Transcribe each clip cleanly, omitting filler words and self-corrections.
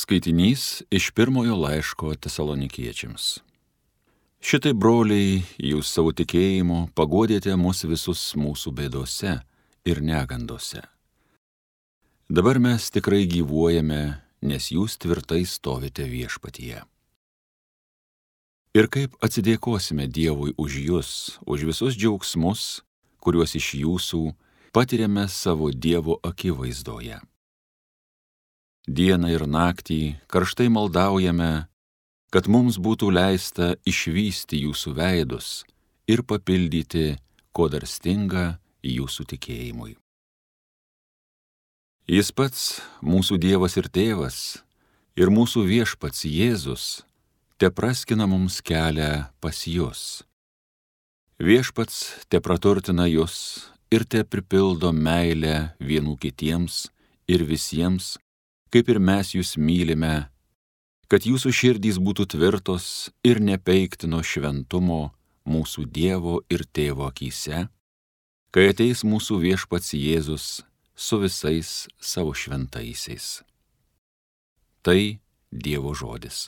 Skaitinys iš pirmojo laiško Tesalonikiečiams. Šitai, broliai, jūs savo tikėjimu paguodėte mus visus mūsų bėdose ir negandose. Dabar mes tikrai gyvuojame, nes jūs tvirtai stovite viešpatyje. Ir kaip atsidėkosime Dievui už jus, už visus džiaugsmus, kuriuos iš jūsų patiriame savo Dievo akivaizdoje. Dieną ir naktį karštai maldaujame, kad mums būtų leista išvysti jūsų veidus ir papildyti, ko dar stinga jūsų tikėjimui. Jis pats, mūsų Dievas ir Tėvas, ir mūsų viešpats Jėzus, te praskina mums kelią pas jus. Viešpats te praturtina jus ir te pripildo meilę vienų kitiems ir visiems, kaip ir mes jūs mylime, kad jūsų širdys būtų tvirtos ir nepeiktino šventumo mūsų Dievo ir Tėvo akyse, kai ateis mūsų viešpats Jėzus su visais savo šventaisiais. Tai Dievo žodis.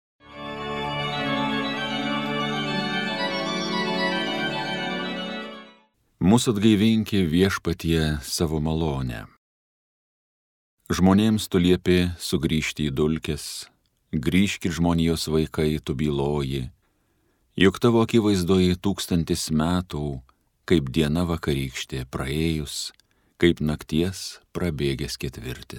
Mūsų atgaivinki viešpatie savo malonę. Žmonėms tu liepi sugrįžti į dulkes, grįžkit žmonijos vaikai, tu byloji, juk tavo akivaizdoje 1000 metų, kaip diena vakarykštė praėjus, kaip nakties prabėgęs 4.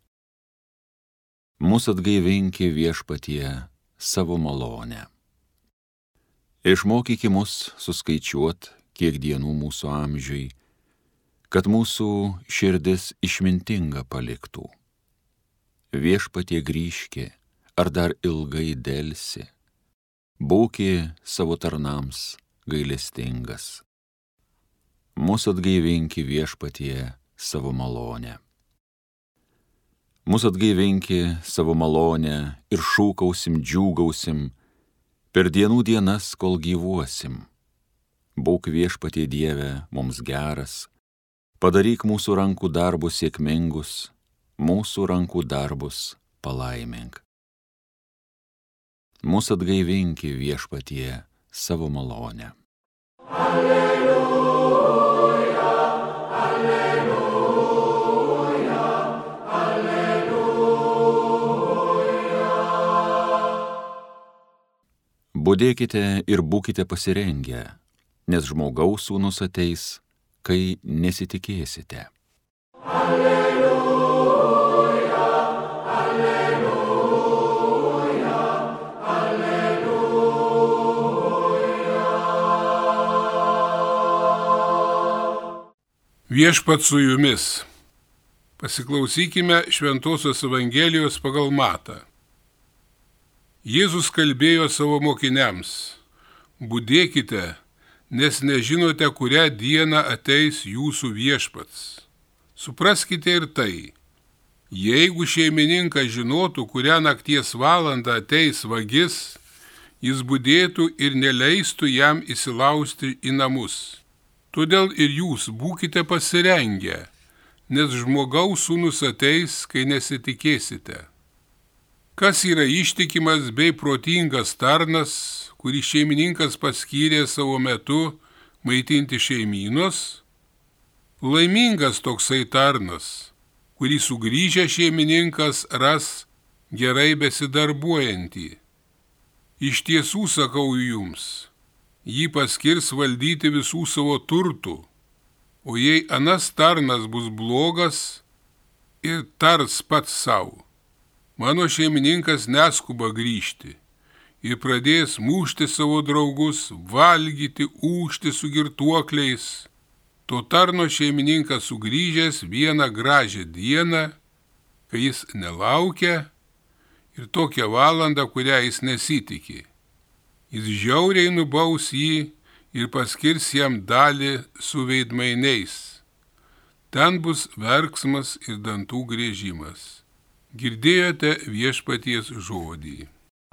Mūsų atgaivinki viešpatie savo malonę. Išmokyki mus suskaičiuot, kiek dienų mūsų amžiui, kad mūsų širdis išmintinga paliktų. Viešpatie grįžki, ar dar ilgai delsi, būki savo tarnams gailestingas. Mūsų atgaivinki viešpatie savo malonę. Mūsų atgaivinki savo malonę ir šūkausim, džiūgausim per dienų dienas, kol gyvuosim. Būk viešpatie Dieve mums geras, padaryk mūsų rankų darbus sėkmingus, mūsų rankų darbus palaimink. Mūsų atgaivinki viešpatie savo malonę. Alleluja, alleluja, alleluja. Budėkite ir būkite pasirengę, nes žmogaus sūnus ateis, kai nesitikėsite. Alleluja, alleluja, alleluja. Viešpats su jumis. Pasiklausykime Šventosios Evangelijos pagal Matą. Jėzus kalbėjo savo mokiniams: budėkite, nes nežinote, kurią dieną ateis jūsų viešpats. Supraskite ir tai, jeigu šeimininkas žinotų, kurią nakties valandą ateis vagis, jis budėtų ir neleistų jam įsilaužti į namus. Todėl ir jūs būkite pasirengę, nes žmogaus sūnus ateis, kai nesitikėsite. Kas yra ištikimas bei protingas tarnas, kurį šeimininkas paskyrė savo metu maitinti šeimynos? Laimingas toksai tarnas, kurį sugrįžęs šeimininkas ras gerai besidarbuojantį. Iš tiesų sakau jums, jį paskirs valdyti visų savo turtų, o jei anas tarnas bus blogas ir tars pats savo, mano šeimininkas neskuba grįžti ir pradės mušti savo draugus, valgyti, ūžti su girtuokliais. To tarno šeimininkas sugrįžęs vieną gražią dieną, kai jis nelaukia, ir tokią valandą, kurią jis nesitikė. Jis žiauriai nubaus jį ir paskirs jam dalį su veidmainiais. Ten bus verksmas ir dantų griežimas. Girdėjote viešpaties žodį.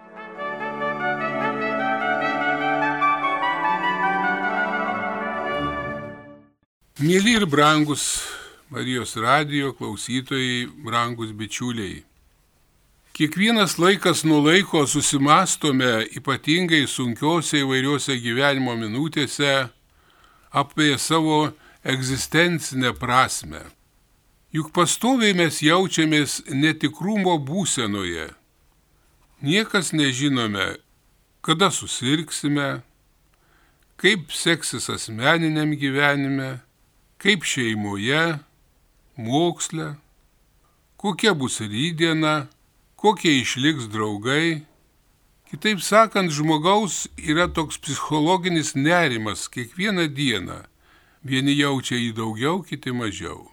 Mieli ir brangus Marijos radijo klausytojai, brangus bičiuliai. Kiekvienas laikas nuo laiko susimastome ypatingai sunkiose įvairiuose gyvenimo minutėse apie savo egzistencinę prasme. Juk pastoviai mes jaučiamės netikrumo būsenoje. Niekas nežinome, kada susirgsime, kaip seksis asmeniniam gyvenime, kaip šeimoje, moksle, kokia bus rytdiena, kokie išliks draugai. Kitaip sakant, žmogaus yra toks psichologinis nerimas kiekvieną dieną. Vieni jaučia jį daugiau, kiti mažiau.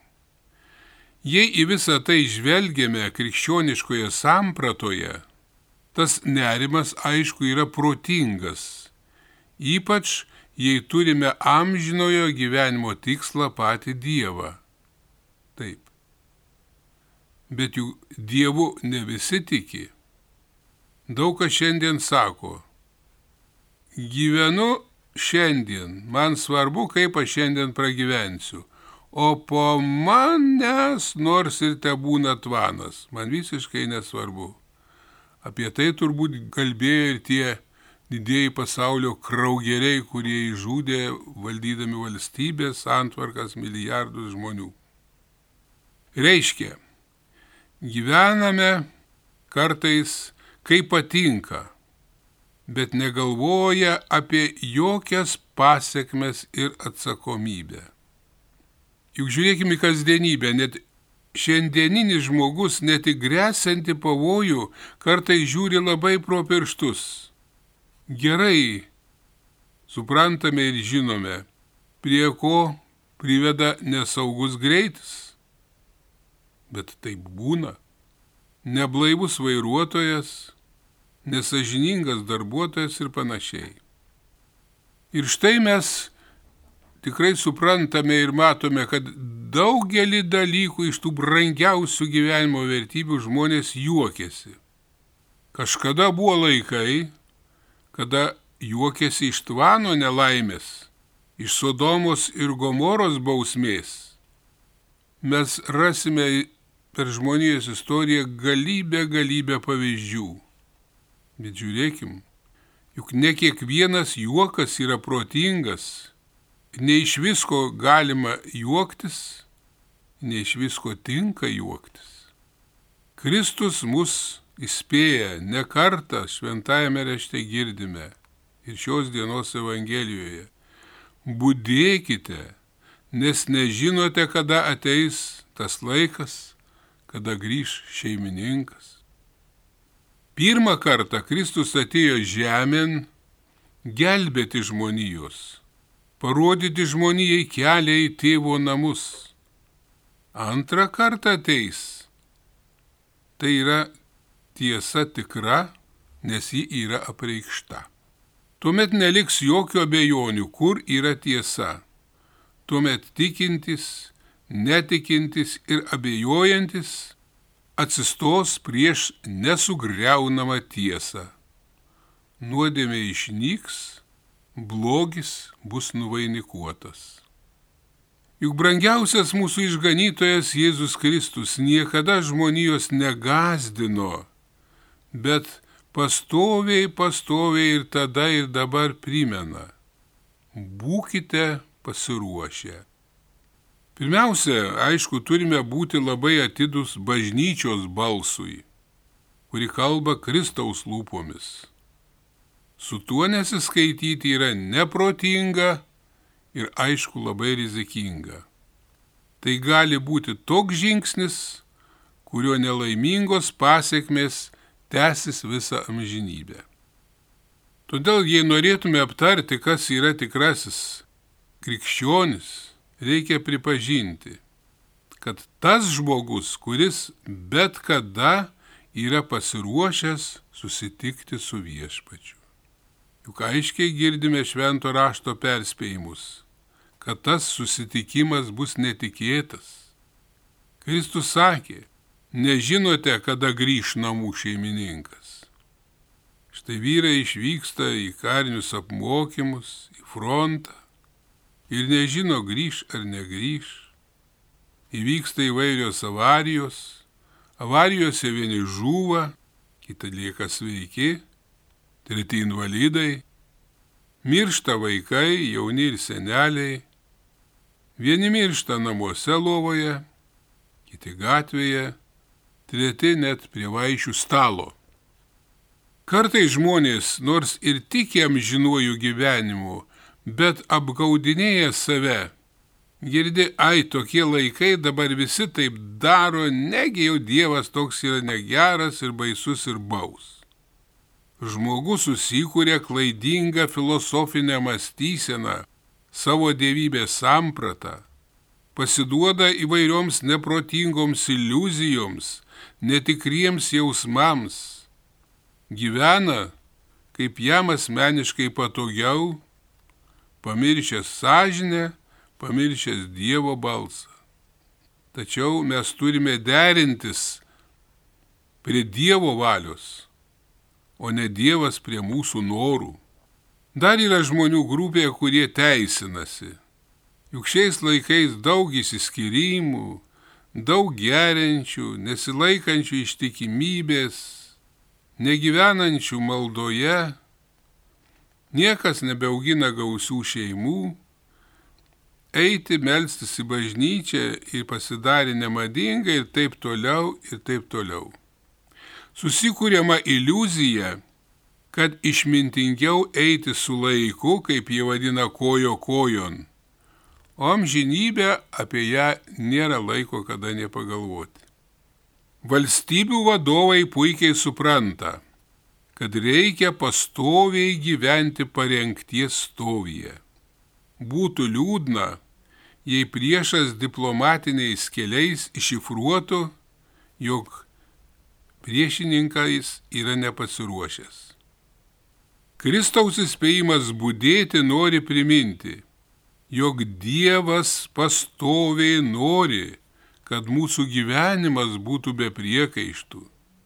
Jei į visą tai žvelgiame krikščioniškoje sampratoje, tas nerimas aišku yra protingas, ypač jei turime amžinojo gyvenimo tikslą patį Dievą. Taip. Bet juk Dievu ne visi tiki. Daug kas šiandien sako, gyvenu šiandien, man svarbu, kaip aš šiandien pragyvensiu, o po manęs nors ir tebūna tvanas, man visiškai nesvarbu. Apie tai turbūt kalbėjo ir tie didieji pasaulio kraugeriai, kurie įžudė valdydami valstybės santvarkas milijardus žmonių. Reiškia, gyvename kartais kaip patinka, bet negalvoja apie jokias pasekmes ir atsakomybę. Juk žiūrėkime į kasdienybę, net šiandieninis žmogus net į gresiantį pavojų kartais žiūri labai pro pirštus. Gerai suprantame ir žinome, prie ko priveda nesaugus greitis. Bet taip būna. Neblaivus vairuotojas, nesąžiningas darbuotojas ir panašiai. Ir štai mes tikrai suprantame ir matome, kad daugelį dalykų iš tų brangiausių gyvenimo vertybių žmonės juokėsi. Kažkada buvo laikai, kada juokėsi iš Tvano nelaimės, iš Sodomos ir Gomoros bausmės. Mes rasime per žmonijos istoriją galybę pavyzdžių. Bet žiūrėkim, juk ne kiekvienas juokas yra protingas, ne iš visko galima juoktis, ne iš visko tinka juoktis. Kristus mus įspėja, ne kartą šventajame rašte girdime ir šios dienos Evangelijoje. Budėkite, nes nežinote, kada ateis tas laikas, kada grįš šeimininkas. Pirmą kartą Kristus atėjo žemėn gelbėti žmonijos, parodyti žmonijai kelią į tėvo namus. Antrą kartą ateis. Tai yra tiesa tikra, nes ji yra apreikšta. Tuomet neliks jokių abejonių, kur yra tiesa. Tuomet tikintis, netikintis ir abejojantis atsistos prieš nesugriaunamą tiesą. Nuodėmė išnyks, blogis bus nuvainikuotas. Juk brangiausias mūsų išganytojas Jėzus Kristus niekada žmonijos negąsdino, bet pastoviai ir tada ir dabar primena. Būkite pasiruošę. Pirmiausia, aišku, turime būti labai atidus bažnyčios balsui, kuri kalba Kristaus lūpomis. Su tuo nesiskaityti yra neprotinga ir aišku labai rizikinga. Tai gali būti toks žingsnis, kurio nelaimingos pasekmės tęsis visą amžinybę. Todėl, jei norėtume aptarti, kas yra tikrasis krikščionis, reikia pripažinti, kad tas žmogus, kuris bet kada yra pasiruošęs susitikti su viešpačiu. Juk aiškiai girdime švento rašto perspėjimus, kad tas susitikimas bus netikėtas. Kristus sakė, nežinote, kada grįš namų šeimininkas. Štai vyrai išvyksta į karinius apmokymus, į frontą ir nežino, grįš ar negrįš. Įvyksta įvairios avarijos, avarijose vieni žūva, kiti lieka sveiki, treti invalidai, miršta vaikai, jauni ir seneliai, vieni miršta namuose lovoje, kiti gatvėje, treti net prie vaišių stalo. Kartais žmonės, nors ir tiki amžinuoju gyvenimu, bet apgaudinėja save. Girdi, ai, tokie laikai, dabar visi taip daro, negi jau Dievas toks yra negeras ir baisus ir baus. Žmogus susikūrė klaidingą filosofinę mąstyseną, savo dievybės sampratą, pasiduoda įvairioms neprotingoms iliuzijoms, netikriems jausmams, gyvena, kaip jam asmeniškai patogiau, pamiršęs sąžinę, pamiršęs Dievo balsą. Tačiau mes turime derintis prie Dievo valios, o ne Dievas prie mūsų norų. Dar yra žmonių grupė, kurie teisinasi. Juk šiais laikais daug išsiskyrimų, daug geriančių, nesilaikančių ištikimybės, negyvenančių maldoje, niekas nebeaugina gausių šeimų, eiti melstis į bažnyčią ir pasidarė nemadinga ir taip toliau ir taip toliau. Susikūriama iliuzija, kad išmintingiau eiti su laiku, kaip jie vadina, kojo kojon, o amžinybė apie ją nėra laiko kada nepagalvoti. Valstybių vadovai puikiai supranta, kad reikia pastoviai gyventi parengties stovyje. Būtų liūdna, jei priešas diplomatiniais keliais iššifruotų, jog priešininkas yra nepasiruošęs. Kristaus įspėjimas budėti nori priminti, jog Dievas pastoviai nori, kad mūsų gyvenimas būtų be priekaištų.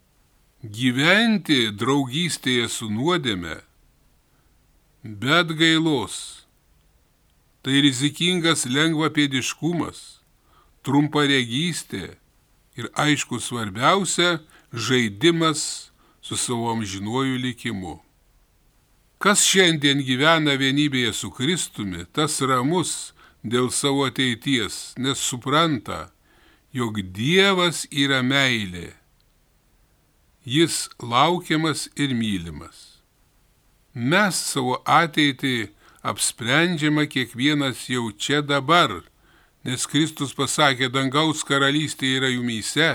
Gyventi draugystėje su nuodėme, bet gailos. Tai rizikingas lengvapėdiškumas, trumparegystė ir aišku svarbiausia žaidimas su savo amžinuoju likimu. Kas šiandien gyvena vienybėje su Kristumi, tas ramus dėl savo ateities, nes supranta, jog Dievas yra meilė. Jis laukiamas ir mylimas. Mes savo ateitį apsprendžiama kiekvienas jau čia dabar, nes Kristus pasakė, dangaus karalystė yra jumyse.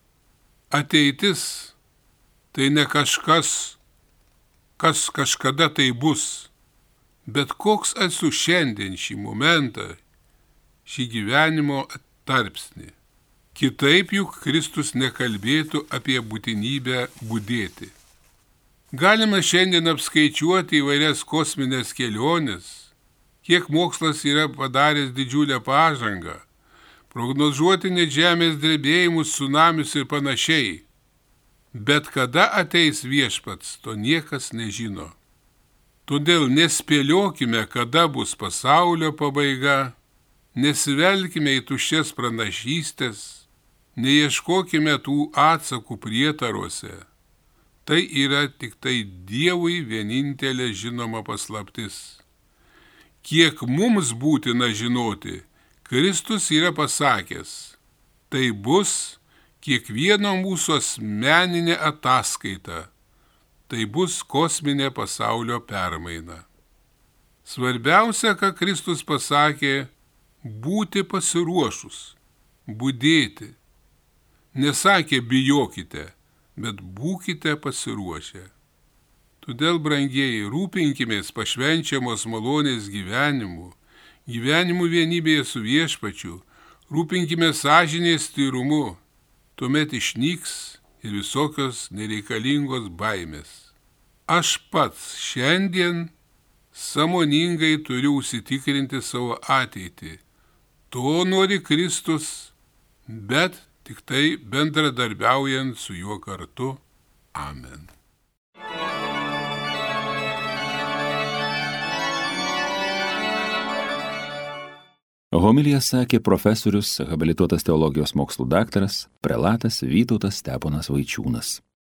Ateitis tai ne kažkas, kas kažkada tai bus, bet koks esu šiandien šį momentą, šį gyvenimo tarpsnį. Kitaip juk Kristus nekalbėtų apie būtinybę budėti. Galima šiandien apskaičiuoti įvairias kosminės keliones, kiek mokslas yra padaręs didžiulę pažangą, prognozuoti net žemės drebėjimus, tsunamius ir panašiai. Bet kada ateis Viešpats, to niekas nežino. Todėl nespėliokime, kada bus pasaulio pabaiga, nesivelkime į tuščias pranašystės, neieškokime tų atsakų prietaruose. Tai yra tik tai Dievui vienintelė žinoma paslaptis. Kiek mums būtina žinoti, Kristus yra pasakęs, tai bus kiekvieno mūsų asmeninė ataskaita, tai bus kosminė pasaulio permaina. Svarbiausia, ką Kristus pasakė, būti pasiruošus, budėti. Nesakė bijokite, bet būkite pasiruošę. Todėl, brangieji, rūpinkimės pašvenčiamos malonės gyvenimu, gyvenimu vienybėje su Viešpačiu, rūpinkime sąžinės tyrumu, tuomet išnyks ir visokios nereikalingos baimės. Aš pats šiandien sąmoningai turiu užsitikrinti savo ateitį. To nori Kristus, bet tik tai bendradarbiaujant su juo kartu. Amen. Homiliją sakė profesorius, habilituotas teologijos mokslų daktaras, prelatas Vytautas Steponas Vaičiūnas.